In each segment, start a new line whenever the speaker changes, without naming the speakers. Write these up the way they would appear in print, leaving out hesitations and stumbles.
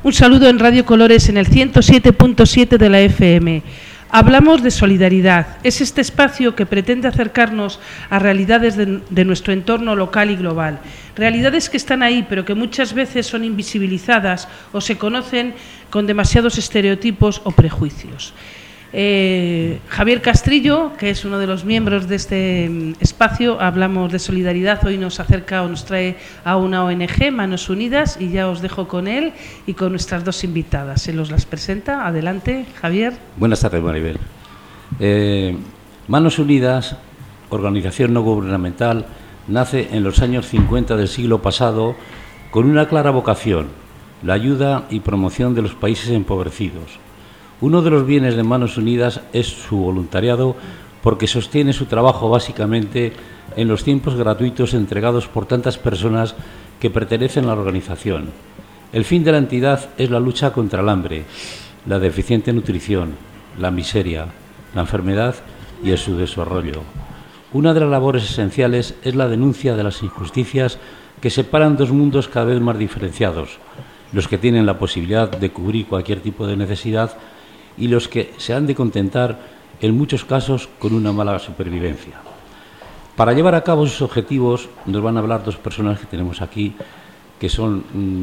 Un saludo en Radio Colores en el 107.7 de la FM. Hablamos de solidaridad. Es este espacio que pretende acercarnos a realidades de nuestro entorno local y global. Realidades que están ahí, pero que muchas veces son invisibilizadas o se conocen con demasiados estereotipos o prejuicios. Javier Castrillo, que es uno de los miembros de este espacio, hablamos de solidaridad, hoy nos acerca o nos trae a una ONG, Manos Unidas, y ya os dejo con él y con nuestras dos invitadas. Se los las presenta. Adelante, Javier.
Buenas tardes, Maribel. Manos Unidas, organización no gubernamental, nace en los años 50 del siglo pasado con una clara vocación, la ayuda y promoción de los países empobrecidos. Uno de los bienes de Manos Unidas es su voluntariado, porque sostiene su trabajo básicamente en los tiempos gratuitos entregados por tantas personas que pertenecen a la organización. El fin de la entidad es la lucha contra el hambre, la deficiente nutrición, la miseria, la enfermedad y el subdesarrollo. Una de las labores esenciales es la denuncia de las injusticias que separan dos mundos cada vez más diferenciados, los que tienen la posibilidad de cubrir cualquier tipo de necesidad y los que se han de contentar, en muchos casos, con una mala supervivencia. Para llevar a cabo sus objetivos nos van a hablar dos personas que tenemos aquí, que son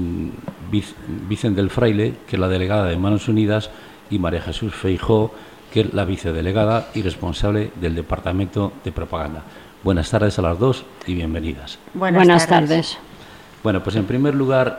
Vicen del Fraile, que es la delegada de Manos Unidas, y María Jesús Feijóo, que es la vicedelegada y responsable del Departamento de Propaganda. Buenas tardes a las dos y bienvenidas.
Buenas tardes.
Bueno, pues en primer lugar,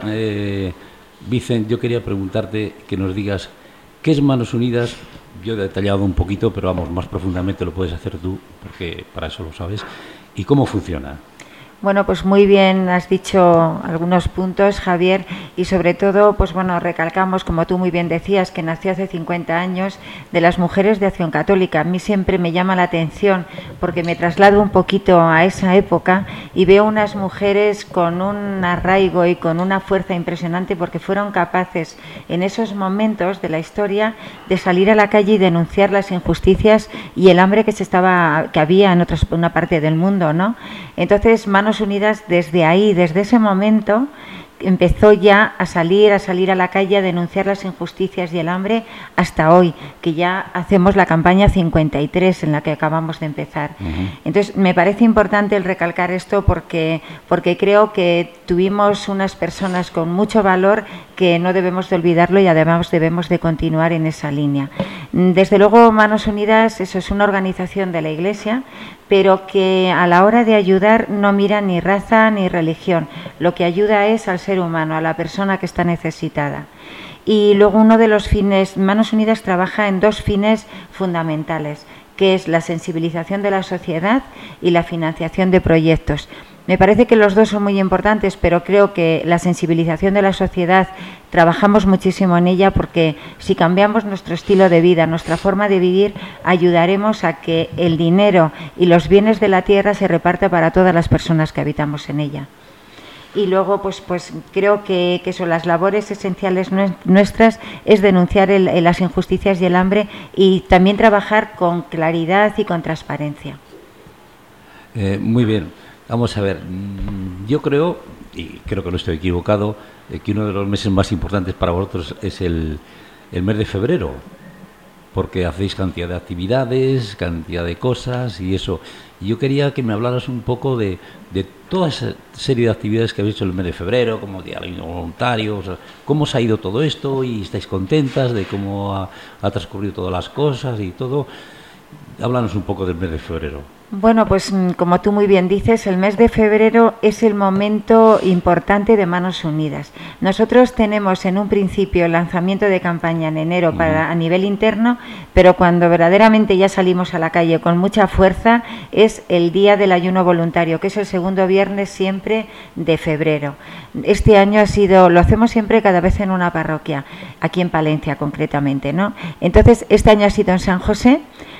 Vicen, yo quería preguntarte que nos digas ¿qué es Manos Unidas? Yo he detallado un poquito, pero vamos, más profundamente lo puedes hacer tú, porque para eso lo sabes. ¿Y cómo funciona?
Bueno, pues muy bien, has dicho algunos puntos, Javier, y sobre todo, pues bueno, recalcamos, como tú muy bien decías, que nació hace 50 años, de las Mujeres de Acción Católica. A mí siempre me llama la atención porque me traslado un poquito a esa época y veo unas mujeres con un arraigo y con una fuerza impresionante, porque fueron capaces en esos momentos de la historia de salir a la calle y denunciar las injusticias y el hambre que había en una parte del mundo, ¿no? Entonces, Manos Unidas desde ahí, desde ese momento, empezó ya a salir a la calle a denunciar las injusticias y el hambre hasta hoy, que ya hacemos la campaña 53 en la que acabamos de empezar. Entonces, me parece importante el recalcar esto porque creo que tuvimos unas personas con mucho valor que no debemos de olvidarlo y además debemos de continuar en esa línea. Desde luego, Manos Unidas, eso es una organización de la Iglesia, pero que a la hora de ayudar no mira ni raza ni religión. Lo que ayuda es al ser humano, a la persona que está necesitada. Y luego uno de los fines, Manos Unidas trabaja en dos fines fundamentales, que es la sensibilización de la sociedad y la financiación de proyectos. Me parece que los dos son muy importantes, pero creo que la sensibilización de la sociedad trabajamos muchísimo en ella, porque si cambiamos nuestro estilo de vida, nuestra forma de vivir, ayudaremos a que el dinero y los bienes de la tierra se repartan para todas las personas que habitamos en ella. Y luego, pues creo que son las labores esenciales nuestras, es denunciar las injusticias y el hambre, y también trabajar con claridad y con transparencia.
Muy bien. Vamos a ver, yo creo, y creo que no estoy equivocado, que uno de los meses más importantes para vosotros es el mes de febrero, porque hacéis cantidad de actividades, cantidad de cosas y eso. Y yo quería que me hablaras un poco de toda esa serie de actividades que habéis hecho en el mes de febrero, como Día del Voluntario, o sea, cómo os ha ido todo esto y estáis contentas de cómo ha transcurrido todas las cosas y todo. Háblanos un poco del mes de febrero.
Bueno, pues como tú muy bien dices, el mes de febrero es el momento importante de Manos Unidas. Nosotros tenemos en un principio el lanzamiento de campaña en enero a nivel interno, pero cuando verdaderamente ya salimos a la calle con mucha fuerza es el Día del Ayuno Voluntario, que es el segundo viernes siempre de febrero. Este año lo hacemos siempre cada vez en una parroquia, aquí en Palencia concretamente, ¿no? Entonces, este año ha sido en San José.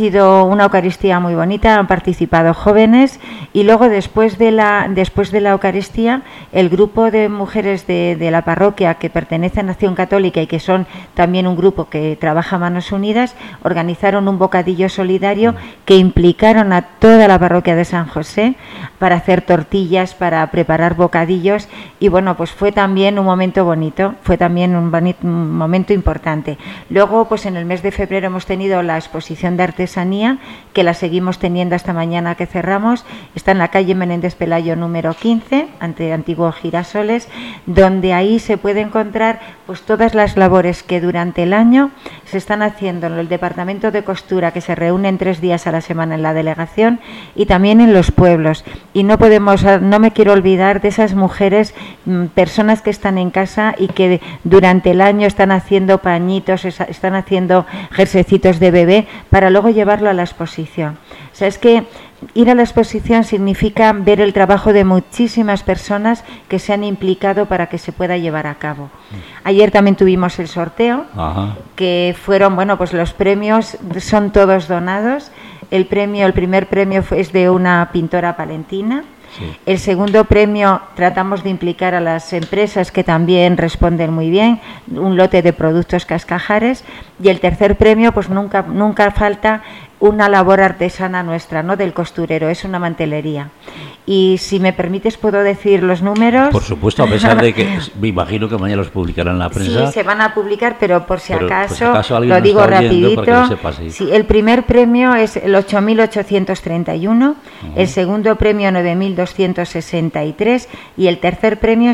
sido una Eucaristía muy bonita, han participado jóvenes y luego después de la Eucaristía el grupo de mujeres de la parroquia que pertenecen a Acción Católica y que son también un grupo que trabaja Manos Unidas organizaron un bocadillo solidario que implicaron a toda la parroquia de San José para hacer tortillas, para preparar bocadillos y bueno, pues fue también un momento bonito, fue también un momento importante. Luego, pues en el mes de febrero hemos tenido la exposición de artesanía, que la seguimos teniendo hasta mañana que cerramos. Está en la calle Menéndez Pelayo número 15, ante antiguos Girasoles, donde ahí se puede encontrar pues todas las labores que durante el año se están haciendo en el departamento de costura, que se reúnen 3 días a la semana en la delegación y también en los pueblos. Y no me quiero olvidar de esas mujeres, personas que están en casa y que durante el año están haciendo pañitos, están haciendo jersecitos de bebé para luego llevarlo a la exposición. O sea, es que ir a la exposición significa ver el trabajo de muchísimas personas que se han implicado para que se pueda llevar a cabo. Ayer también tuvimos el sorteo, que fueron, bueno, pues los premios son todos donados. El primer premio es de una pintora palentina. Sí. El segundo premio tratamos de implicar a las empresas que también responden muy bien, un lote de productos Cascajares, y el tercer premio pues nunca falta una labor artesana nuestra, ¿no? Del costurero, es una mantelería. Y si me permites puedo decir los números.
Por supuesto, a pesar de que me imagino que mañana los publicarán en la prensa.
Sí, se van a publicar, pero por si acaso lo digo rapidito. Sí, el primer premio es el 8.831, el segundo premio 9.263 y el tercer premio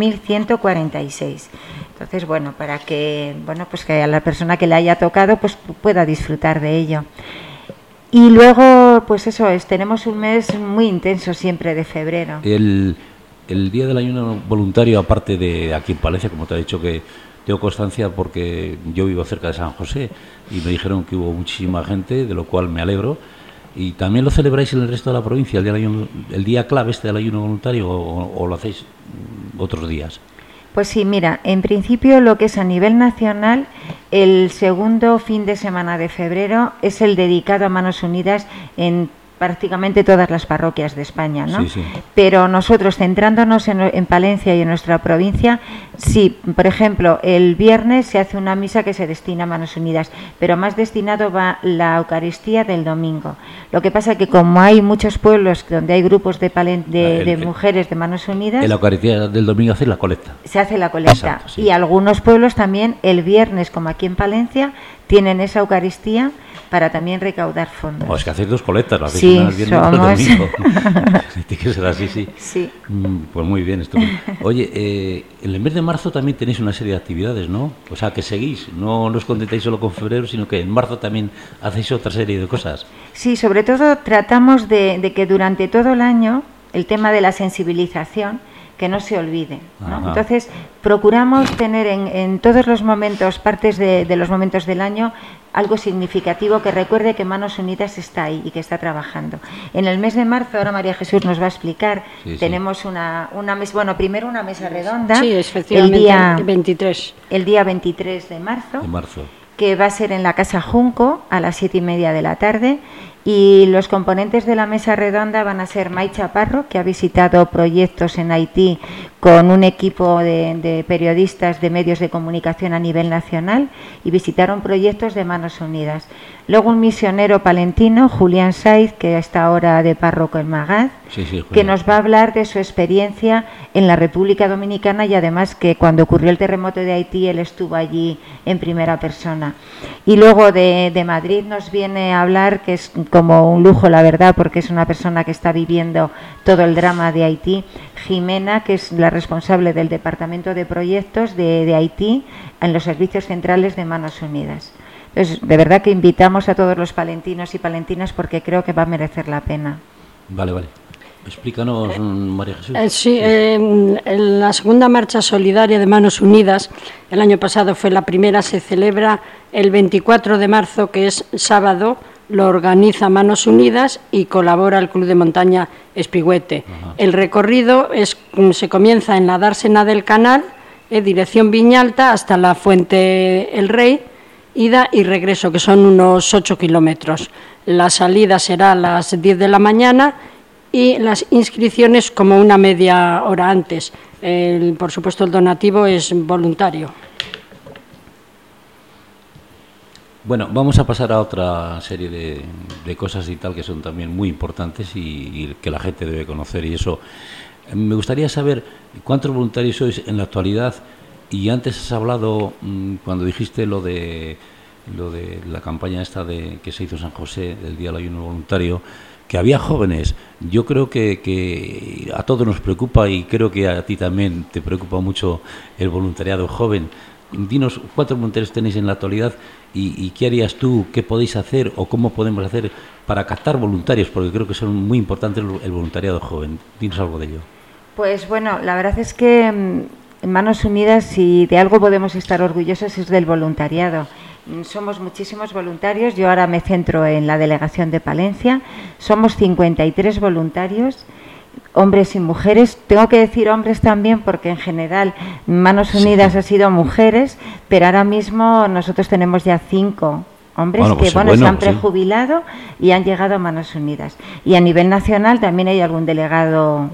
6.146. Entonces, bueno, para que, pues que a la persona que le haya tocado pues pueda disfrutar de ello. Y luego, pues eso tenemos un mes muy intenso siempre de febrero.
El día del ayuno voluntario, aparte de aquí en Palencia, como te he dicho que tengo constancia porque yo vivo cerca de San José y me dijeron que hubo muchísima gente, de lo cual me alegro. ¿Y también lo celebráis en el resto de la provincia, el día clave del ayuno voluntario, o lo hacéis otros días?
Pues sí, mira, en principio lo que es a nivel nacional, el segundo fin de semana de febrero es el dedicado a Manos Unidas en prácticamente todas las parroquias de España, ¿no? Sí, sí. Pero nosotros, centrándonos en Palencia y en nuestra provincia, sí, por ejemplo, el viernes se hace una misa que se destina a Manos Unidas, pero más destinado va la Eucaristía del domingo. Lo que pasa es que como hay muchos pueblos donde hay grupos de mujeres de Manos Unidas...
En la Eucaristía del domingo hace la colecta.
Se hace la colecta. Exacto, sí. Y algunos pueblos también el viernes, como aquí en Palencia, tienen esa Eucaristía para también recaudar fondos.
Es que hacéis 2 colectas, lo hacéis
sí,
una el viernes y otra el domingo. Tiene que ser así, sí.
Sí.
Pues muy bien, estupendo. Oye, en el mes de marzo también tenéis una serie de actividades, ¿no? O sea, que seguís, no os contentáis solo con febrero, sino que en marzo también hacéis otra serie de cosas.
Sí, sobre todo tratamos de que durante todo el año el tema de la sensibilización que no se olvide, ¿no? Entonces procuramos tener en todos los momentos, partes de los momentos del año, algo significativo que recuerde que Manos Unidas está ahí y que está trabajando. En el mes de marzo, ahora María Jesús nos va a explicar, tenemos una mesa, bueno, primero una mesa redonda,
sí, efectivamente,
el día 23 de marzo, que va a ser en la Casa Junco a las 7:30 de la tarde. Y los componentes de la mesa redonda van a ser May Chaparro, que ha visitado proyectos en Haití con un equipo de periodistas de medios de comunicación a nivel nacional y visitaron proyectos de Manos Unidas. Luego un misionero palentino, Julián Saiz, que está ahora de párroco en Magaz, que nos va a hablar de su experiencia en la República Dominicana y además que cuando ocurrió el terremoto de Haití él estuvo allí en primera persona. Y luego de Madrid nos viene a hablar, que es como un lujo la verdad, porque es una persona que está viviendo todo el drama de Haití, Jimena, que es la responsable del Departamento de Proyectos de Haití en los servicios centrales de Manos Unidas. Entonces, de verdad que invitamos a todos los palentinos y palentinas porque creo que va a merecer la pena.
Vale. Explícanos, María Jesús.
Sí, la segunda marcha solidaria de Manos Unidas, el año pasado fue la primera, se celebra el 24 de marzo, que es sábado, lo organiza Manos Unidas y colabora el Club de Montaña Espigüete. El recorrido se comienza en la dársena del Canal, dirección Viñalta, hasta la Fuente El Rey, ida y regreso, que son unos 8 kilómetros. La salida será a las 10 de la mañana y las inscripciones como una media hora antes. Por supuesto, el donativo es voluntario.
Bueno, vamos a pasar a otra serie de cosas y tal que son también muy importantes y que la gente debe conocer, y eso. Me gustaría saber cuántos voluntarios sois en la actualidad, y antes has hablado, cuando dijiste lo de la campaña esta que se hizo en San José, del Día del Ayuno Voluntario, que había jóvenes. Yo creo que a todos nos preocupa, y creo que a ti también te preocupa mucho el voluntariado joven. Dinos cuántos voluntarios tenéis en la actualidad y qué harías tú, qué podéis hacer o cómo podemos hacer para captar voluntarios, porque creo que son muy importantes el voluntariado joven. Dinos algo de ello.
Pues bueno, la verdad es que en Manos Unidas, si de algo podemos estar orgullosos, es del voluntariado. Somos muchísimos voluntarios. Yo ahora me centro en la delegación de Palencia. Somos 53 voluntarios, hombres y mujeres. Tengo que decir hombres también, porque en general Manos Unidas ha sido mujeres, pero ahora mismo nosotros tenemos ya 5 hombres que se han prejubilado y han llegado a Manos Unidas. Y a nivel nacional también hay algún delegada,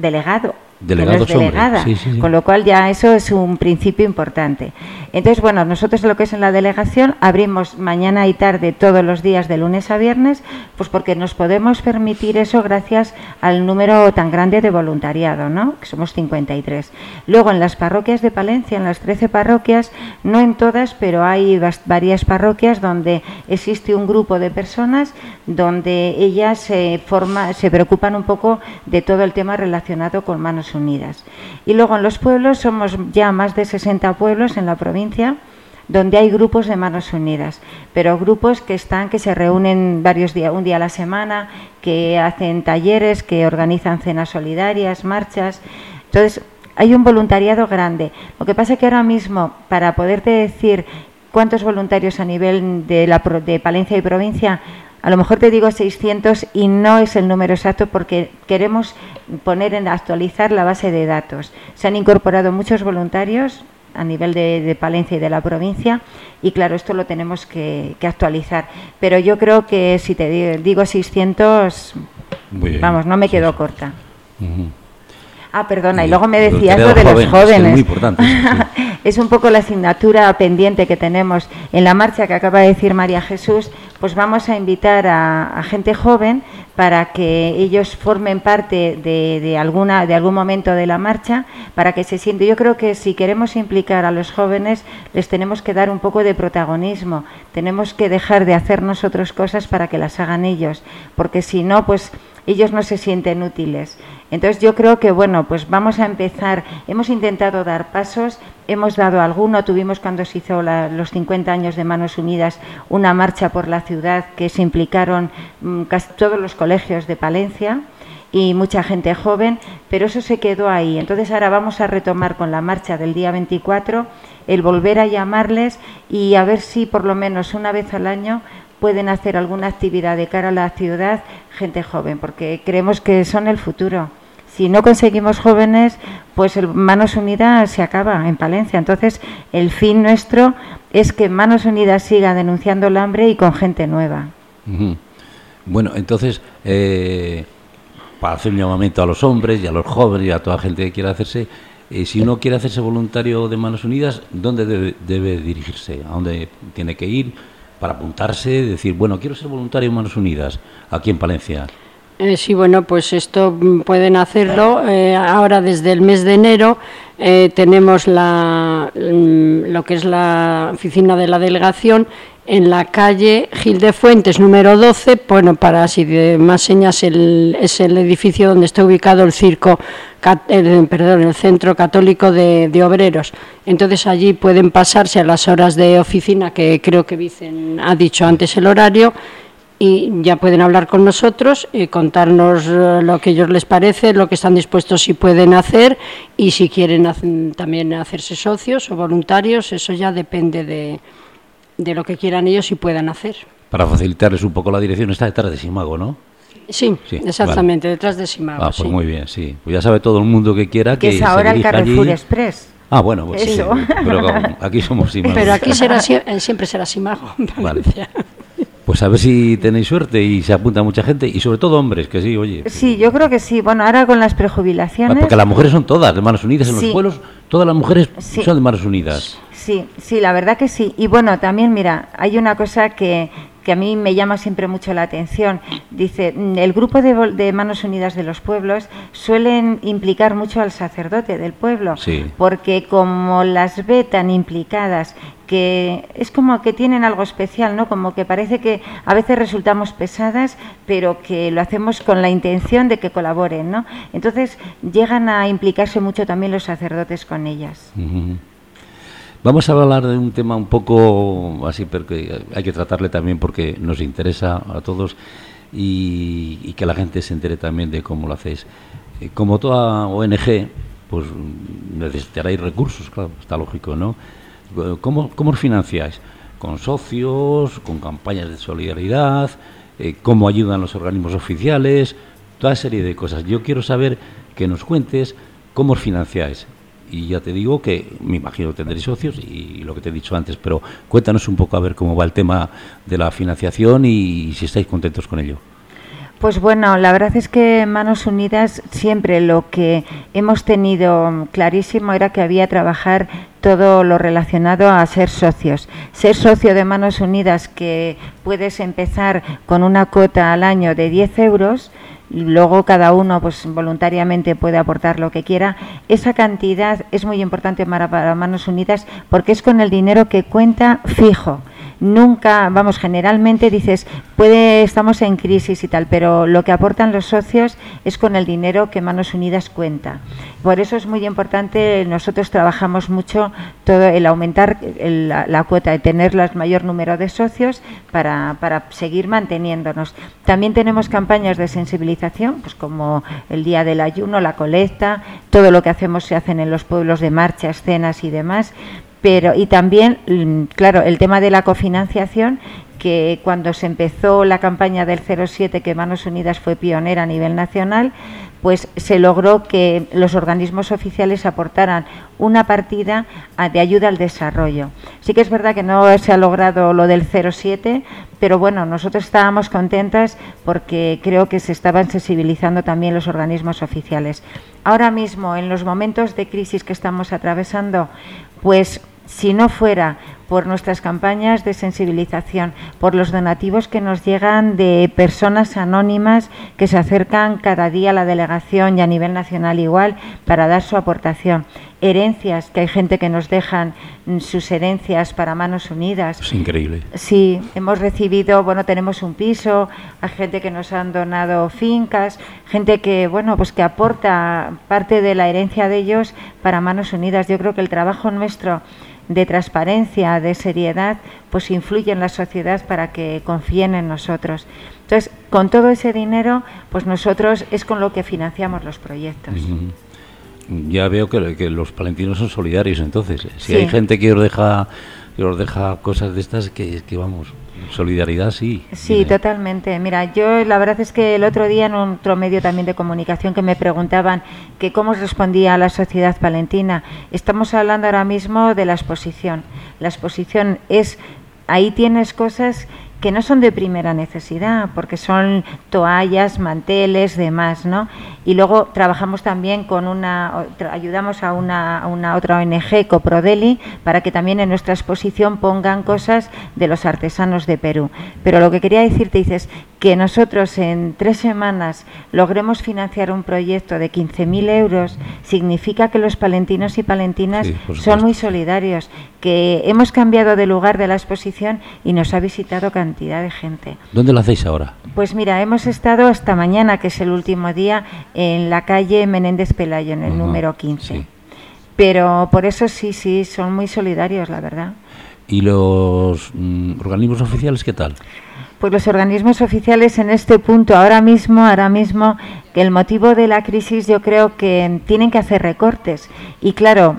sí.
Con lo cual ya eso es un principio importante. Entonces, bueno, nosotros lo que es en la delegación abrimos mañana y tarde todos los días de lunes a viernes, pues porque nos podemos permitir eso gracias al número tan grande de voluntariado, ¿no? Que somos 53. Luego en las parroquias de Palencia, en las 13 parroquias, no en todas, pero hay varias parroquias donde existe un grupo de personas donde ellas se preocupan un poco de todo el tema relacionado con Manos Unidas. Y luego en los pueblos somos ya más de 60 pueblos en la provincia donde hay grupos de Manos Unidas, pero grupos que se reúnen varios días, un día a la semana, que hacen talleres, que organizan cenas solidarias, marchas. Entonces hay un voluntariado grande. Lo que pasa es que ahora mismo, para poderte decir cuántos voluntarios a nivel de Palencia y provincia, a lo mejor te digo 600 y no es el número exacto, porque queremos actualizar la base de datos. Se han incorporado muchos voluntarios a nivel de Palencia y de la provincia, y claro, esto lo tenemos que actualizar. Pero yo creo que si te digo 600, vamos, no me quedo corta.
Uh-huh.
Perdona, y luego me decías lo de los jóvenes.
Es muy importante. Sí.
Es un poco la asignatura pendiente que tenemos en la marcha que acaba de decir María Jesús. Pues vamos a invitar a gente joven para que ellos formen parte de algún momento de la marcha, para que se sienten. Yo creo que si queremos implicar a los jóvenes, les tenemos que dar un poco de protagonismo. Tenemos que dejar de hacer nosotros cosas para que las hagan ellos, porque si no, pues ellos no se sienten útiles. Entonces yo creo que, bueno, pues vamos a empezar. Hemos intentado dar pasos, hemos dado alguno. Tuvimos, cuando se hizo los 50 años de Manos Unidas, una marcha por la ciudad que se implicaron casi todos los colegios de Palencia y mucha gente joven, pero eso se quedó ahí. Entonces ahora vamos a retomar con la marcha del día 24, el volver a llamarles y a ver si por lo menos una vez al año pueden hacer alguna actividad de cara a la ciudad, gente joven, porque creemos que son el futuro. Si no conseguimos jóvenes, pues Manos Unidas se acaba en Palencia. Entonces, el fin nuestro es que Manos Unidas siga denunciando el hambre y con gente nueva.
Uh-huh. Bueno, entonces, para hacer un llamamiento a los hombres y a los jóvenes y a toda gente que quiera hacerse, si uno quiere hacerse voluntario de Manos Unidas, ¿dónde debe dirigirse? ¿A dónde tiene que ir para apuntarse? Decir, bueno, quiero ser voluntario de Manos Unidas, aquí en Palencia.
Sí, bueno, pues esto pueden hacerlo. Ahora, desde el mes de enero, tenemos lo que es la oficina de la delegación en la calle Gil de Fuentes, número 12, bueno, para así de más señas, es el edificio donde está ubicado el el Centro Católico de Obreros. Entonces allí pueden pasarse a las horas de oficina, que creo que Vicen ha dicho antes el horario, y ya pueden hablar con nosotros y contarnos lo que a ellos les parece, lo que están dispuestos y pueden hacer, y si quieren también hacerse socios o voluntarios, eso ya depende de lo que quieran ellos y puedan hacer.
Para facilitarles un poco la dirección, está detrás de Simago, ¿no?
Sí, exactamente, vale. Detrás de Simago.
Pues muy bien, sí. Pues ya sabe todo el mundo que quiera que
es ahora el Carrefour Express.
Ah, bueno, pues
Eso.
sí, pero aquí somos Simagos.
Pero aquí siempre será Simago.
Vale. Pues a ver si tenéis suerte y se apunta mucha gente, y sobre todo hombres, que sí, oye.
Sí, yo creo que sí. Bueno, ahora con las prejubilaciones...
Porque las mujeres son todas de Manos Unidas en
Sí.
los pueblos, todas las mujeres
Sí.
son de Manos Unidas.
Sí, sí, la verdad que sí. Y bueno, también, mira, hay una cosa que a mí me llama siempre mucho la atención. Dice, el grupo de Manos Unidas de los pueblos suelen implicar mucho al sacerdote del pueblo,
Sí.
porque como las ve tan implicadas, que es como que tienen algo especial, ¿no? Como que parece que a veces resultamos pesadas, pero que lo hacemos con la intención de que colaboren, ¿no? Entonces llegan a implicarse mucho también los sacerdotes con ellas.
Ujú. Vamos a hablar de un tema un poco así, porque hay que tratarle también porque nos interesa a todos y que la gente se entere también de cómo lo hacéis. Como toda ONG, pues necesitaréis recursos, claro, está lógico, ¿no? ¿Cómo os financiáis? ¿Con socios? ¿Con campañas de solidaridad? ¿Cómo ayudan los organismos oficiales? Toda serie de cosas. Yo quiero saber que nos cuentes cómo os financiáis. Y ya te digo que me imagino que tendréis socios y lo que te he dicho antes, pero cuéntanos un poco a ver cómo va el tema de la financiación y si estáis contentos con ello.
Pues bueno, la verdad es que Manos Unidas siempre lo que hemos tenido clarísimo era que había que trabajar todo lo relacionado a ser socios. Ser socio de Manos Unidas, que puedes empezar con una cuota al año de 10 euros, y luego cada uno pues voluntariamente puede aportar lo que quiera. Esa cantidad es muy importante para Manos Unidas porque es con el dinero que cuenta fijo. Nunca, vamos, generalmente dices, estamos en crisis y tal, pero lo que aportan los socios es con el dinero que Manos Unidas cuenta. Por eso es muy importante, nosotros trabajamos mucho todo el aumentar la cuota, de tener el mayor número de socios para seguir manteniéndonos. También tenemos campañas de sensibilización, pues como el Día del Ayuno, la colecta, todo lo que hacemos se hacen en los pueblos de marchas, cenas y demás. Y también, claro, el tema de la cofinanciación, que cuando se empezó la campaña del 07, que Manos Unidas fue pionera a nivel nacional, pues se logró que los organismos oficiales aportaran una partida de ayuda al desarrollo. Sí que es verdad que no se ha logrado lo del 07, pero bueno, nosotros estábamos contentas porque creo que se estaban sensibilizando también los organismos oficiales. Ahora mismo, en los momentos de crisis que estamos atravesando, pues si no fuera por nuestras campañas de sensibilización, por los donativos que nos llegan de personas anónimas que se acercan cada día a la delegación y a nivel nacional igual para dar su aportación, herencias, que hay gente que nos dejan sus herencias para Manos Unidas.
Es increíble.
Sí, hemos recibido, bueno, tenemos un piso, hay gente que nos han donado fincas, gente que, bueno, pues que aporta parte de la herencia de ellos para Manos Unidas. Yo creo que el trabajo nuestro de transparencia, de seriedad, pues influye en la sociedad para que confíen en nosotros. Entonces, con todo ese dinero, pues nosotros es con lo que financiamos los proyectos.
Ya veo que los palentinos son solidarios, entonces. Si
Sí.
hay gente que os deja cosas de estas, que vamos, solidaridad sí.
Sí, totalmente. Mira, yo la verdad es que el otro día en otro medio también de comunicación que me preguntaban que cómo respondía a la sociedad palentina. Estamos hablando ahora mismo de la exposición. La exposición es, ahí tienes cosas que no son de primera necesidad, porque son toallas, manteles, demás, ¿no? Y luego trabajamos también con ayudamos a una otra ONG, Coprodeli, para que también en nuestra exposición pongan cosas de los artesanos de Perú. Pero lo que quería decirte, dices, que nosotros en 3 semanas logremos financiar un proyecto de 15.000 euros, significa que los palentinos y palentinas son muy solidarios, que hemos cambiado de lugar de la exposición y nos ha visitado cantidad de gente.
¿Dónde lo hacéis ahora?
Pues mira, hemos estado hasta mañana, que es el último día, en la calle Menéndez Pelayo, en el número 15.
Sí.
Pero por eso sí, son muy solidarios, la verdad.
¿Y los organismos oficiales qué tal?
Pues los organismos oficiales en este punto, ahora mismo, que el motivo de la crisis yo creo que tienen que hacer recortes. Y claro,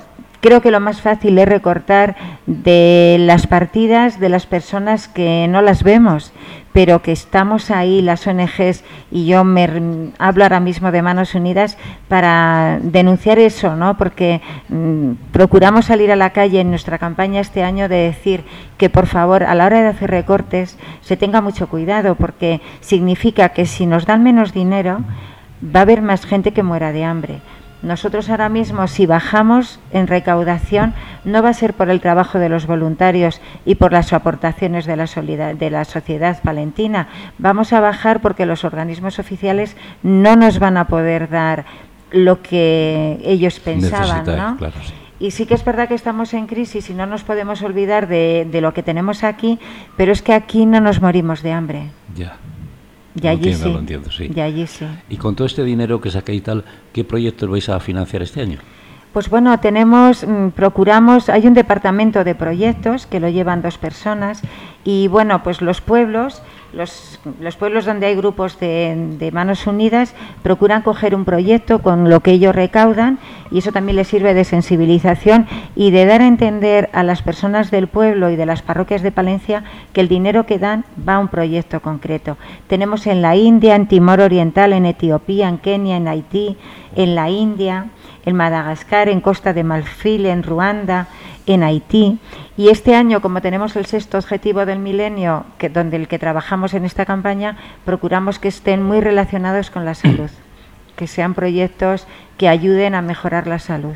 creo que lo más fácil es recortar de las partidas de las personas que no las vemos, pero que estamos ahí, las ONGs, y yo hablo ahora mismo de Manos Unidas para denunciar eso, ¿no? Porque procuramos salir a la calle en nuestra campaña este año de decir que, por favor, a la hora de hacer recortes se tenga mucho cuidado, porque significa que si nos dan menos dinero va a haber más gente que muera de hambre. Nosotros ahora mismo, si bajamos en recaudación, no va a ser por el trabajo de los voluntarios y por las aportaciones de la sociedad palentina. Vamos a bajar porque los organismos oficiales no nos van a poder dar lo que ellos pensaban, ¿no?
Claro, sí.
Y sí que es verdad que estamos en crisis y no nos podemos olvidar de lo que tenemos aquí, pero es que aquí no nos morimos de hambre.
Ya.
Y allí sí.
Lo entiendo, sí.
Y allí sí.
Y con todo este dinero que saqué y tal, ¿qué proyectos vais a financiar este año?
Pues bueno, procuramos, hay un departamento de proyectos que lo llevan 2 personas y bueno, pues los pueblos donde hay grupos de Manos Unidas procuran coger un proyecto con lo que ellos recaudan y eso también les sirve de sensibilización y de dar a entender a las personas del pueblo y de las parroquias de Palencia que el dinero que dan va a un proyecto concreto. Tenemos en la India, en Timor Oriental, en Etiopía, en Kenia, en Haití, en la India, en Madagascar, en Costa de Marfil, en Ruanda, en Haití. Y este año, como tenemos el 6º objetivo del milenio, donde el que trabajamos en esta campaña, procuramos que estén muy relacionados con la salud, que sean proyectos que ayuden a mejorar la salud.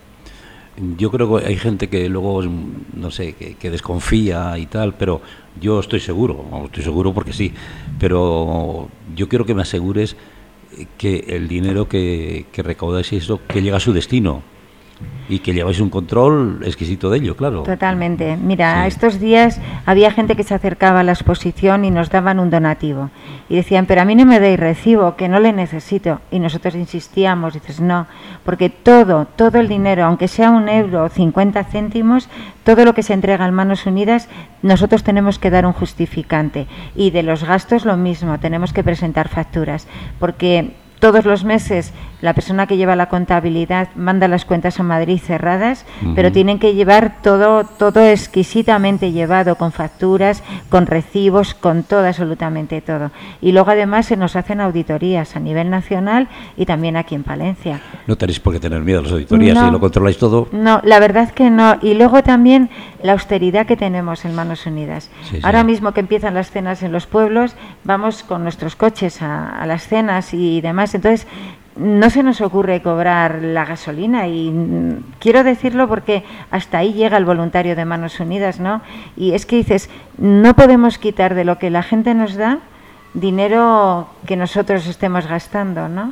Yo creo que hay gente que luego, no sé, que desconfía y tal, pero yo estoy seguro porque sí, pero yo quiero que me asegures que el dinero que recaudáis y eso, que llega a su destino y que lleváis un control exquisito de ello, claro.
Totalmente. Mira,
Sí.
estos días había gente que se acercaba a la exposición y nos daban un donativo y decían, pero a mí no me dais recibo, que no le necesito, y nosotros insistíamos, dices, no, porque todo el dinero, aunque sea 1 euro o 50 céntimos, todo lo que se entrega en Manos Unidas, nosotros tenemos que dar un justificante, y de los gastos lo mismo, tenemos que presentar facturas, porque todos los meses la persona que lleva la contabilidad manda las cuentas a Madrid cerradas, pero tienen que llevar todo exquisitamente llevado, con facturas, con recibos, con todo, absolutamente todo. Y luego además se nos hacen auditorías a nivel nacional y también aquí en Palencia.
No tenéis por qué tener miedo a las auditorías, si lo controláis todo.
No, la verdad que no. Y luego también la austeridad que tenemos en Manos Unidas.
Sí,
Ahora
sí.
mismo que empiezan las cenas en los pueblos, vamos con nuestros coches a las cenas y demás. Entonces, no se nos ocurre cobrar la gasolina y quiero decirlo porque hasta ahí llega el voluntario de Manos Unidas, ¿no? Y es que dices, no podemos quitar de lo que la gente nos da dinero que nosotros estemos gastando, ¿no?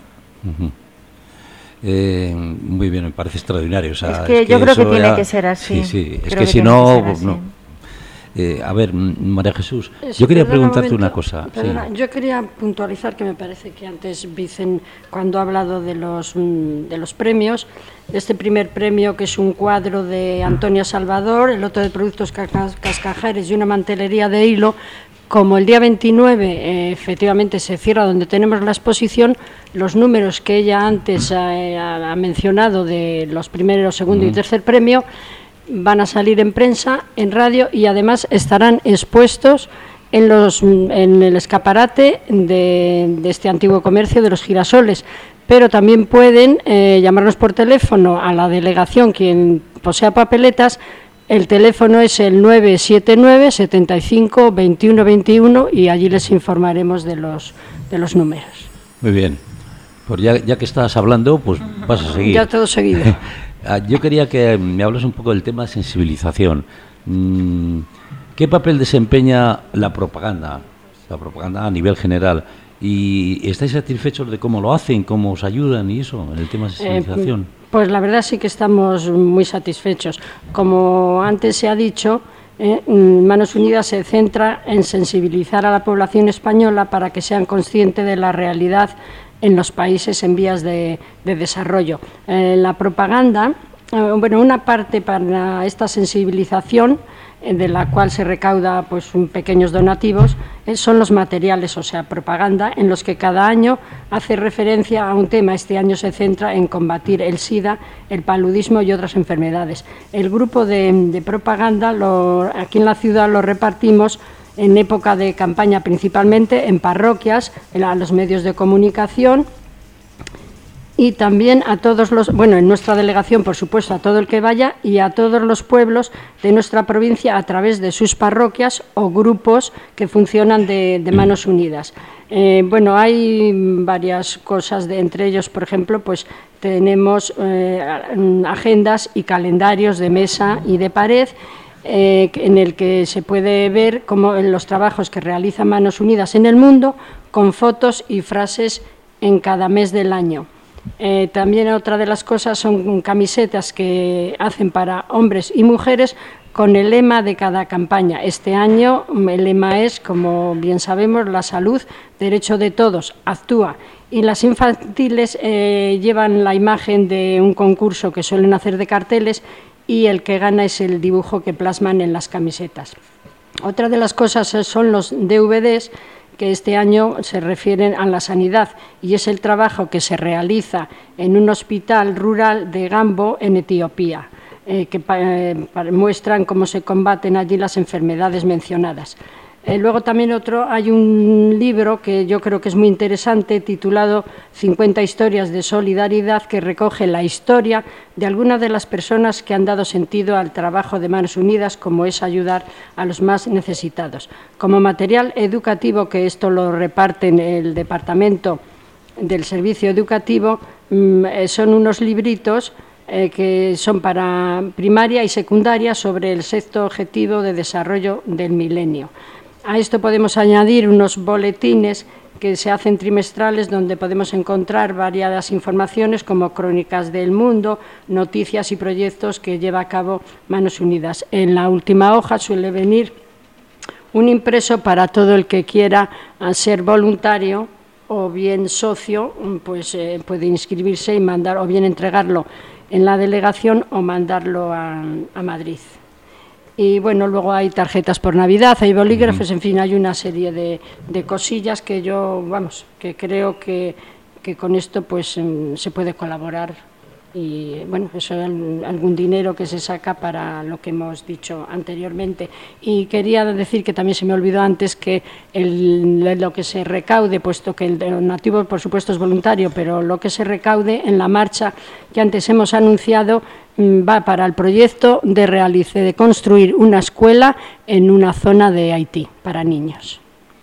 Muy bien, me parece extraordinario. O sea,
es que yo creo que tiene que ser
Sí,
así.
sí, es
Creo
que si no...
no.
a ver, María Jesús,
Sí,
yo quería
perdona
preguntarte
un momento,
una cosa.
perdona,
Sí.
Yo quería puntualizar que me parece que antes Vicen, cuando ha hablado de los premios, este primer premio, que es un cuadro de Antonia Salvador, el otro de productos cascajares y una mantelería de hilo, como el día 29 efectivamente se cierra donde tenemos la exposición, los números que ella antes ha mencionado de los primeros, segundo y tercer premio van a salir en prensa, en radio y además estarán expuestos en el escaparate de este antiguo comercio de los girasoles. Pero también pueden llamarnos por teléfono a la delegación, quien posea papeletas. El teléfono es el 979 75 21 21 y allí les informaremos de los números.
Muy bien. Pues ya que estás hablando, pues vas a seguir.
Ya todo seguido.
Yo quería que me hablas un poco del tema de sensibilización. ¿Qué papel desempeña la propaganda a nivel general? ¿Y estáis satisfechos de cómo lo hacen, cómo os ayudan y eso, en el tema de sensibilización?
Pues la verdad sí que estamos muy satisfechos. Como antes se ha dicho, Manos Unidas se centra en sensibilizar a la población española para que sean conscientes de la realidad en los países en vías de desarrollo. La propaganda bueno, una parte para esta sensibilización, de la cual se recauda pues pequeños donativos, son los materiales, o sea, propaganda, en los que cada año hace referencia a un tema. Este año se centra en combatir el SIDA, el paludismo y otras enfermedades. El grupo de propaganda, aquí en la ciudad lo repartimos en época de campaña, principalmente en parroquias, a los medios de comunicación, y también a todos los, bueno, en nuestra delegación, por supuesto, a todo el que vaya, y a todos los pueblos de nuestra provincia a través de sus parroquias o grupos que funcionan de Manos Unidas. Bueno, hay varias cosas, entre ellos, por ejemplo, pues tenemos agendas y calendarios de mesa y de pared, en el que se puede ver cómo los trabajos que realiza Manos Unidas en el mundo, con fotos y frases en cada mes del año. También otra de las cosas son camisetas que hacen para hombres y mujeres con el lema de cada campaña. Este año el lema es, como bien sabemos, la salud, derecho de todos, actúa. Y las infantiles llevan la imagen de un concurso que suelen hacer de carteles, y el que gana es el dibujo que plasman en las camisetas. Otra de las cosas son los DVDs, que este año se refieren a la sanidad, y es el trabajo que se realiza en un hospital rural de Gambo, en Etiopía, que muestran cómo se combaten allí las enfermedades mencionadas. Luego también hay un libro que yo creo que es muy interesante, titulado 50 historias de solidaridad, que recoge la historia de algunas de las personas que han dado sentido al trabajo de Manos Unidas, como es ayudar a los más necesitados. Como material educativo, que esto lo reparte en el Departamento del Servicio Educativo, son unos libritos que son para primaria y secundaria sobre el sexto objetivo de desarrollo del milenio. A esto podemos añadir unos boletines que se hacen trimestrales, donde podemos encontrar variadas informaciones como crónicas del mundo, noticias y proyectos que lleva a cabo Manos Unidas. En la última hoja suele venir un impreso para todo el que quiera ser voluntario o bien socio, pues puede inscribirse y mandar, o bien entregarlo en la delegación o mandarlo a Madrid. Y bueno, luego hay tarjetas por Navidad, hay bolígrafos, en fin, hay una serie de cosillas que que creo que con esto pues se puede colaborar, y bueno, eso es algún dinero que se saca para lo que hemos dicho anteriormente. Y quería decir, que también se me olvidó antes, que lo que se recaude, puesto que el donativo por supuesto es voluntario, pero lo que se recaude en la marcha que antes hemos anunciado va para el proyecto de construir una escuela en una zona de Haití para niños.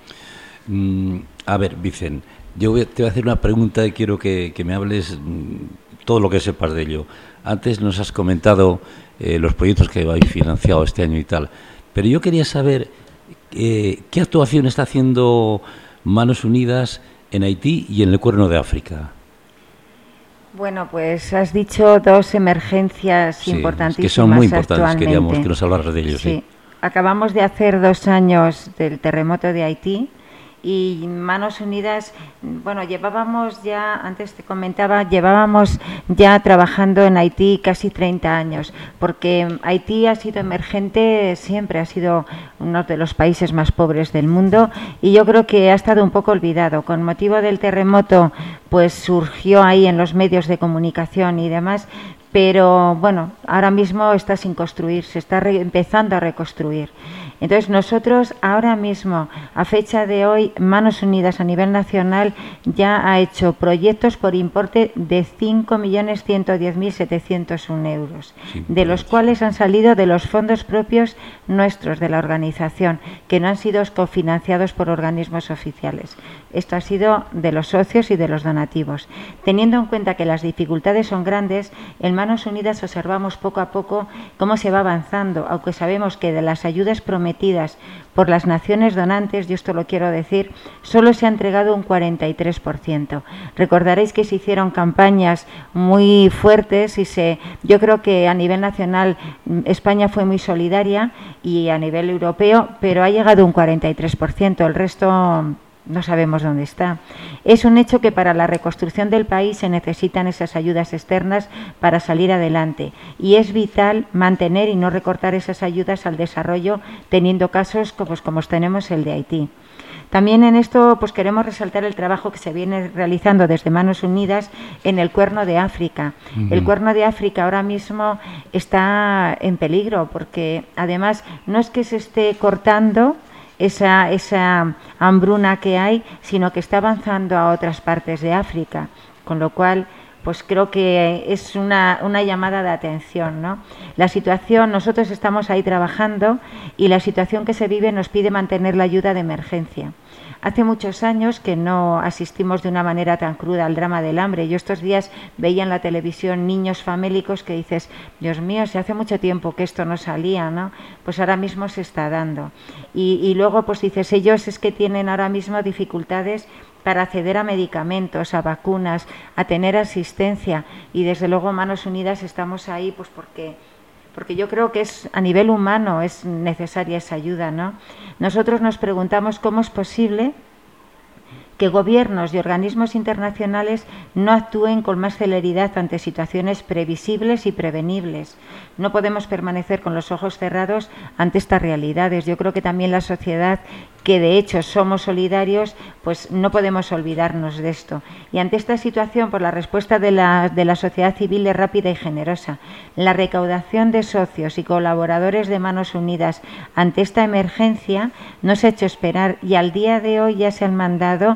A ver, Vicen, te voy a hacer una pregunta y quiero que me hables todo lo que sepas de ello. Antes nos has comentado los proyectos que habéis financiado este año y tal, pero yo quería saber qué actuación está haciendo Manos Unidas en Haití y en el Cuerno de África.
Bueno, pues has dicho dos emergencias importantísimas,
que son muy importantes, queríamos
actualmente.
que nos hablaras de ellos.
Sí. Acabamos de hacer 2 años del terremoto de Haití, y Manos Unidas, bueno, llevábamos ya, antes te comentaba, llevábamos ya trabajando en Haití casi 30 años, porque Haití ha sido emergente, siempre ha sido uno de los países más pobres del mundo, y yo creo que ha estado un poco olvidado. Con motivo del terremoto, pues surgió ahí en los medios de comunicación y demás, pero bueno, ahora mismo está sin construir, se está empezando a reconstruir. Entonces nosotros ahora mismo, a fecha de hoy, Manos Unidas a nivel nacional ya ha hecho proyectos por importe de 5.110.701 euros, de los cuales han salido de los fondos propios nuestros de la organización, que no han sido cofinanciados por organismos oficiales. Esto ha sido de los socios y de los donativos. Teniendo en cuenta que las dificultades son grandes, en Manos Unidas observamos poco a poco cómo se va avanzando, aunque sabemos que de las ayudas prometidas por las naciones donantes, yo esto lo quiero decir, solo se ha entregado un 43%. Recordaréis que se hicieron campañas muy fuertes y yo creo que a nivel nacional España fue muy solidaria, y a nivel europeo, pero ha llegado un 43%, el resto no sabemos dónde está. Es un hecho que para la reconstrucción del país se necesitan esas ayudas externas para salir adelante y es vital mantener y no recortar esas ayudas al desarrollo teniendo casos como tenemos el de Haití. También en esto pues queremos resaltar el trabajo que se viene realizando desde Manos Unidas en el Cuerno de África. El Cuerno de África ahora mismo está en peligro porque además no es que se esté cortando esa hambruna que hay, sino que está avanzando a otras partes de África, con lo cual pues creo que es una llamada de atención, ¿no? La situación, nosotros estamos ahí trabajando y la situación que se vive nos pide mantener la ayuda de emergencia. Hace muchos años que no asistimos de una manera tan cruda al drama del hambre. Yo estos días veía en la televisión niños famélicos que dices, Dios mío, si hace mucho tiempo que esto no salía, ¿no? Pues ahora mismo se está dando. Y luego pues dices, ellos es que tienen ahora mismo dificultades para acceder a medicamentos, a vacunas, a tener asistencia y desde luego Manos Unidas estamos ahí pues porque yo creo que es a nivel humano es necesaria esa ayuda, ¿no? Nosotros nos preguntamos cómo es posible que gobiernos y organismos internacionales no actúen con más celeridad ante situaciones previsibles y prevenibles. No podemos permanecer con los ojos cerrados ante estas realidades. Yo creo que también la sociedad, que de hecho somos solidarios, pues no podemos olvidarnos de esto. Y ante esta situación, pues la respuesta de la sociedad civil es rápida y generosa. La recaudación de socios y colaboradores de Manos Unidas ante esta emergencia no se ha hecho esperar y al día de hoy ya se han mandado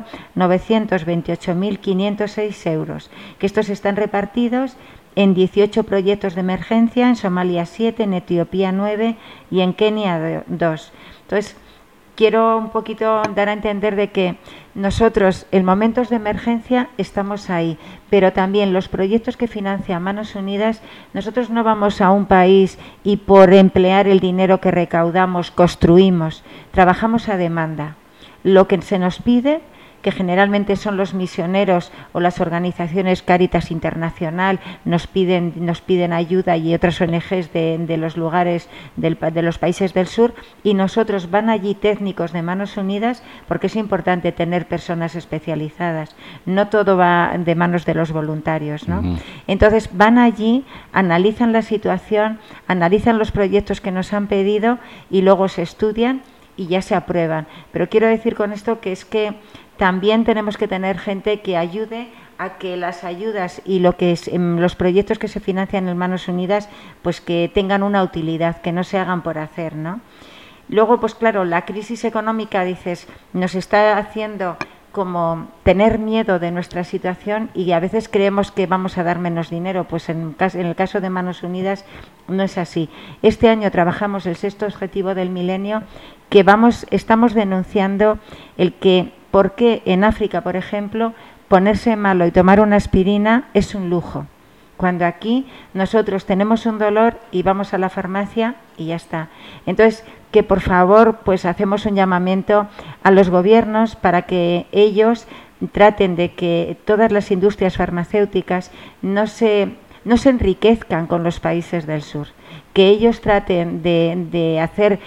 928.506 euros, que estos están repartidos en 18 proyectos de emergencia, en Somalia 7, en Etiopía 9 y en Kenia 2. Entonces, quiero un poquito dar a entender de que nosotros en momentos de emergencia estamos ahí, pero también los proyectos que financia Manos Unidas, nosotros no vamos a un país y por emplear el dinero que recaudamos construimos, trabajamos a demanda. Lo que se nos pide, que generalmente son los misioneros o las organizaciones Cáritas Internacional, nos piden ayuda y otras ONGs de los lugares de los países del sur, y nosotros van allí técnicos de Manos Unidas porque es importante tener personas especializadas. No todo va de manos de los voluntarios, ¿no? Entonces van allí, analizan la situación, analizan los proyectos que nos han pedido y luego se estudian y ya se aprueban. Pero quiero decir con esto que es que también tenemos que tener gente que ayude a que las ayudas y los proyectos que se financian en Manos Unidas pues que tengan una utilidad, que no se hagan por hacer, ¿no? Luego, pues claro, la crisis económica, dices, nos está haciendo como tener miedo de nuestra situación y a veces creemos que vamos a dar menos dinero, pues en el caso de Manos Unidas no es así. Este año trabajamos el 6º objetivo del milenio, que estamos denunciando el que por qué en África, por ejemplo, ponerse malo y tomar una aspirina es un lujo, cuando aquí nosotros tenemos un dolor y vamos a la farmacia y ya está. Entonces, que por favor pues hacemos un llamamiento a los gobiernos para que ellos traten de que todas las industrias farmacéuticas no se enriquezcan con los países del sur, que ellos traten de hacer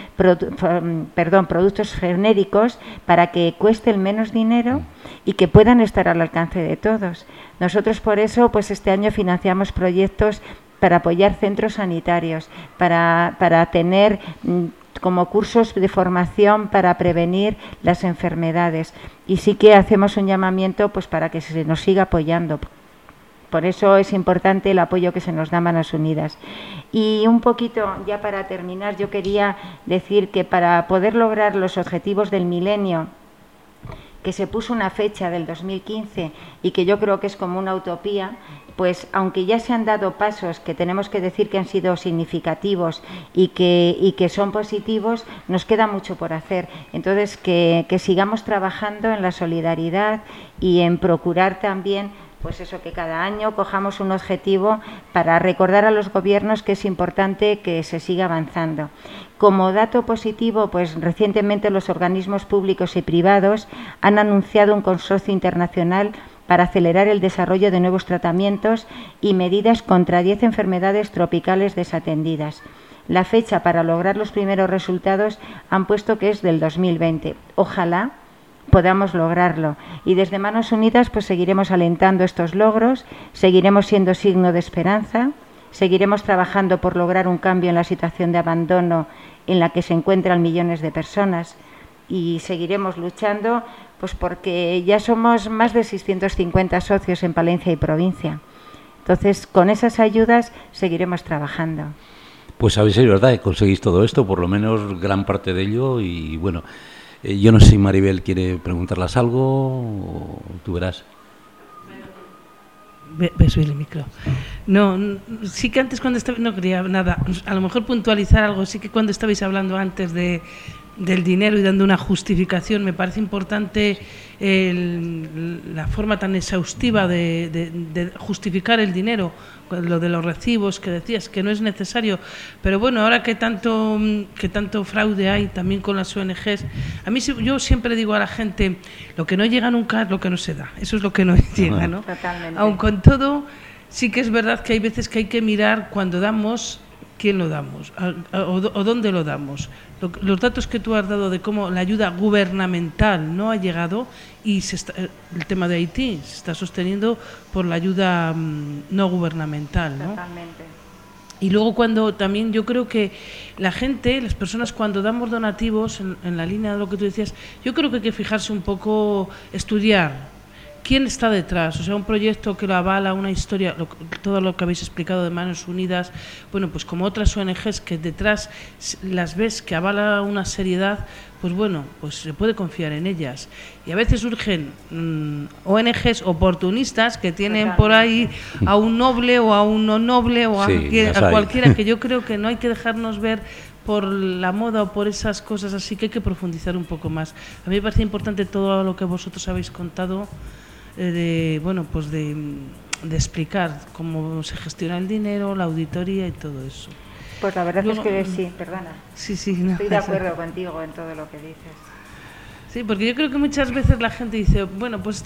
productos genéricos para que cuesten menos dinero y que puedan estar al alcance de todos. Nosotros por eso pues este año financiamos proyectos para apoyar centros sanitarios, para tener como cursos de formación para prevenir las enfermedades, y sí que hacemos un llamamiento pues para que se nos siga apoyando. Por eso es importante el apoyo que se nos da a Manos Unidas. Y un poquito, ya para terminar, yo quería decir que para poder lograr los objetivos del milenio, que se puso una fecha del 2015 y que yo creo que es como una utopía, pues aunque ya se han dado pasos que tenemos que decir que han sido significativos y que son positivos, nos queda mucho por hacer. Entonces, que sigamos trabajando en la solidaridad y en procurar también pues eso, que cada año cojamos un objetivo para recordar a los gobiernos que es importante que se siga avanzando. Como dato positivo, pues recientemente los organismos públicos y privados han anunciado un consorcio internacional para acelerar el desarrollo de nuevos tratamientos y medidas contra 10 enfermedades tropicales desatendidas. La fecha para lograr los primeros resultados han puesto que es del 2020. Ojalá podamos lograrlo. Y desde Manos Unidas pues seguiremos alentando estos logros, seguiremos siendo signo de esperanza, seguiremos trabajando por lograr un cambio en la situación de abandono en la que se encuentran millones de personas y seguiremos luchando pues porque ya somos más de 650 socios en Palencia y provincia. Entonces, con esas ayudas seguiremos trabajando.
Pues a ver si es verdad que conseguís todo esto, por lo menos gran parte de ello. Y bueno, yo no sé si Maribel quiere preguntarles algo o tú verás.
¿Ves el micro? No, sí que antes cuando estaba, no quería nada, a lo mejor puntualizar algo, sí que cuando estabais hablando antes del dinero y dando una justificación, me parece importante la forma tan exhaustiva de justificar el dinero, lo de los recibos que decías, que no es necesario, pero bueno, ahora que tanto fraude hay también con las ONGs, a mí yo siempre digo a la gente, lo que no llega nunca es lo que no se da, eso es lo que no llega, ¿no?
Totalmente.
Aun con todo, sí que es verdad que hay veces que hay que mirar cuando damos, quién lo damos o dónde lo damos. Los datos que tú has dado de cómo la ayuda gubernamental no ha llegado y el tema de Haití se está sosteniendo por la ayuda no gubernamental, ¿no?
Totalmente.
Y luego cuando también yo creo que la gente, las personas cuando damos donativos, en la línea de lo que tú decías, yo creo que hay que fijarse un poco, estudiar quién está detrás, o sea, un proyecto que lo avala, una historia, todo lo que habéis explicado de Manos Unidas, bueno, pues como otras ONGs que detrás las ves que avala una seriedad, pues bueno, pues se puede confiar en ellas. Y a veces surgen ONGs oportunistas que tienen por ahí a un noble o a un no noble o a cualquiera, que yo creo que no hay que dejarnos ver por la moda o por esas cosas, así que hay que profundizar un poco más. A mí me parece importante todo lo que vosotros habéis contado, de explicar cómo se gestiona el dinero, la auditoría y todo eso.
Pues la verdad es que sí, perdona.
Sí, no,
estoy de acuerdo contigo en todo lo que dices.
Sí, porque yo creo que muchas veces la gente dice, bueno, pues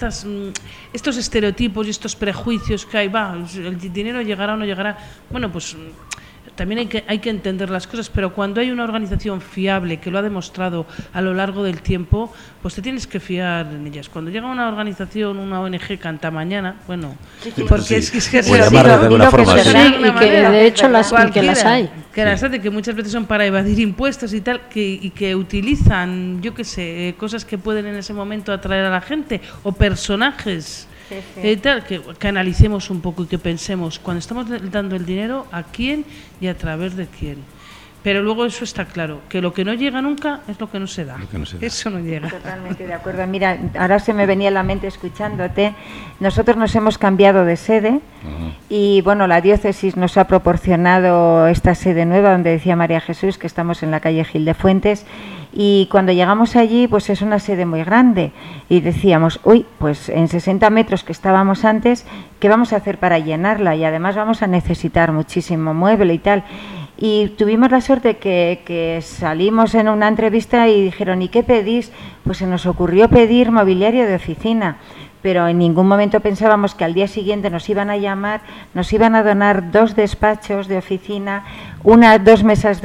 estos estereotipos y estos prejuicios que hay, el dinero llegará o no llegará. Bueno, pues también hay que entender las cosas, pero cuando hay una organización fiable que lo ha demostrado a lo largo del tiempo, pues te tienes que fiar en ellas. Cuando llega una organización, una ONG canta mañana, bueno, porque es que
de alguna forma,
y que de hecho las hay.
Que las hace, que muchas veces son para evadir impuestos y tal, y que utilizan, yo qué sé, cosas que pueden en ese momento atraer a la gente, o personajes. Tal, que analicemos un poco y que pensemos cuando estamos dando el dinero a quién y a través de quién. Pero luego eso está claro, que lo que no llega nunca es lo que no se da. Eso no llega.
Totalmente de acuerdo. Mira, ahora se me venía a la mente escuchándote. Nosotros nos hemos cambiado de sede y bueno, la diócesis nos ha proporcionado esta sede nueva donde decía María Jesús que estamos en la calle Gil de Fuentes. Y cuando llegamos allí, pues es una sede muy grande y decíamos, pues en 60 metros que estábamos antes, ¿qué vamos a hacer para llenarla? Y además vamos a necesitar muchísimo mueble y tal. Y tuvimos la suerte que salimos en una entrevista y dijeron, ¿y qué pedís? Pues se nos ocurrió pedir mobiliario de oficina, pero en ningún momento pensábamos que al día siguiente nos iban a llamar, nos iban a donar 2 despachos de oficina, 2 mesas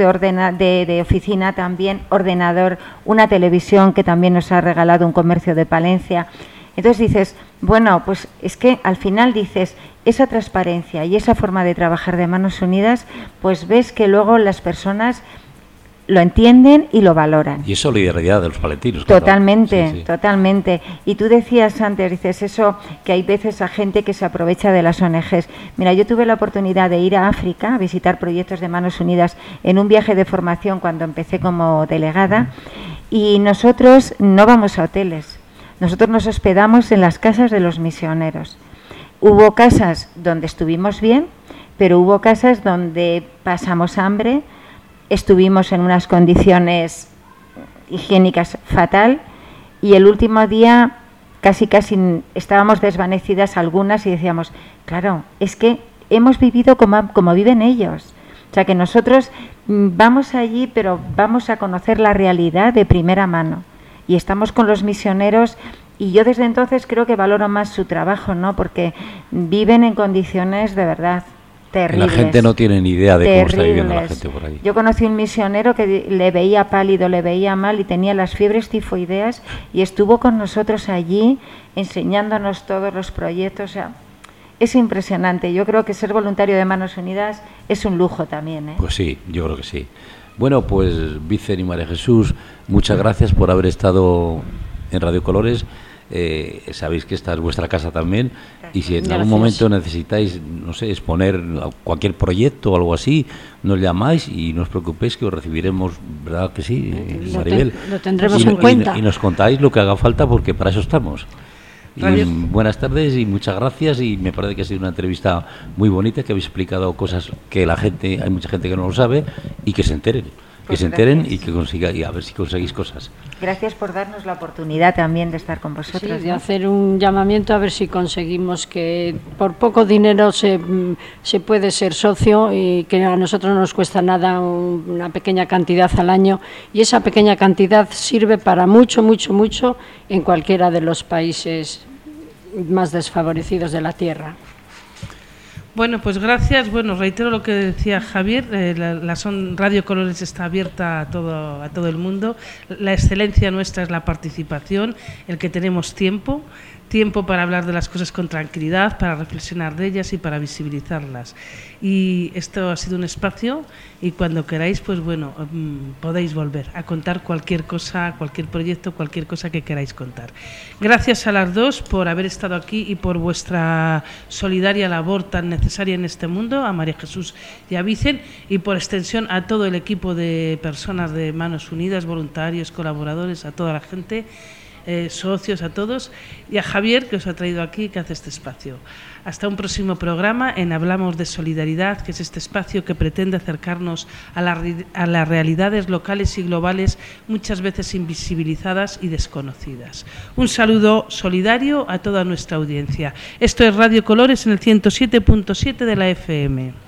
de oficina también, ordenador, una televisión que también nos ha regalado un comercio de Palencia. Entonces dices, bueno, pues es que al final dices, esa transparencia y esa forma de trabajar de Manos Unidas, pues ves que luego las personas lo entienden y lo valoran.
Y es solidaridad de los palentinos.
Totalmente, sí. Totalmente. Y tú decías antes, dices eso, que hay veces a gente que se aprovecha de las ONGs. Mira, yo tuve la oportunidad de ir a África a visitar proyectos de Manos Unidas en un viaje de formación cuando empecé como delegada y nosotros no vamos a hoteles, nosotros nos hospedamos en las casas de los misioneros. Hubo casas donde estuvimos bien, pero hubo casas donde pasamos hambre, estuvimos en unas condiciones higiénicas fatal y el último día casi estábamos desvanecidas algunas y decíamos, claro, es que hemos vivido como viven ellos. O sea que nosotros vamos allí, pero vamos a conocer la realidad de primera mano. Y estamos con los misioneros y yo desde entonces creo que valoro más su trabajo, ¿no? Porque viven en condiciones de verdad terribles.
La gente no tiene ni idea de cómo está viviendo la gente por ahí.
Yo conocí un misionero que le veía pálido, le veía mal y tenía las fiebres tifoideas y estuvo con nosotros allí enseñándonos todos los proyectos. O sea, es impresionante. Yo creo que ser voluntario de Manos Unidas es un lujo también, ¿eh?
Pues sí, yo creo que sí. Bueno, pues Vicen y María Jesús, muchas gracias por haber estado en Radio Colores. Sabéis que esta es vuestra casa también. Y si en algún momento necesitáis, no sé, exponer cualquier proyecto o algo así, nos llamáis y no os preocupéis que os recibiremos, ¿verdad que sí, Maribel?
Lo tendremos en cuenta.
Y nos contáis lo que haga falta porque para eso estamos. Y buenas tardes y muchas gracias, y me parece que ha sido una entrevista muy bonita, que habéis explicado cosas que hay mucha gente que no lo sabe, y que se enteren.
Pues
que se enteren y que consiga, y a ver si conseguís cosas.
Gracias por darnos la oportunidad también de estar con vosotros.
Sí, de hacer un llamamiento a ver si conseguimos que por poco dinero se puede ser socio, y que a nosotros no nos cuesta nada, una pequeña cantidad al año, y esa pequeña cantidad sirve para mucho, mucho, mucho en cualquiera de los países más desfavorecidos de la tierra.
Bueno, pues gracias. Bueno, reitero lo que decía Javier, Radio Colores está abierta a todo el mundo. La excelencia nuestra es la participación, el que tenemos tiempo para hablar de las cosas con tranquilidad, para reflexionar de ellas y para visibilizarlas. Y esto ha sido un espacio, y cuando queráis, pues bueno, podéis volver a contar cualquier cosa, cualquier proyecto, cualquier cosa que queráis contar. Gracias a las dos por haber estado aquí y por vuestra solidaria labor tan necesaria en este mundo, a María Jesús y a Vicen, y por extensión a todo el equipo de personas de Manos Unidas, voluntarios, colaboradores, a toda la gente, socios, a todos, y a Javier, que os ha traído aquí, que hace este espacio. Hasta un próximo programa en Hablamos de Solidaridad, que es este espacio que pretende acercarnos a las realidades locales y globales, muchas veces invisibilizadas y desconocidas. Un saludo solidario a toda nuestra audiencia. Esto es Radio Colores en el 107.7 de la FM.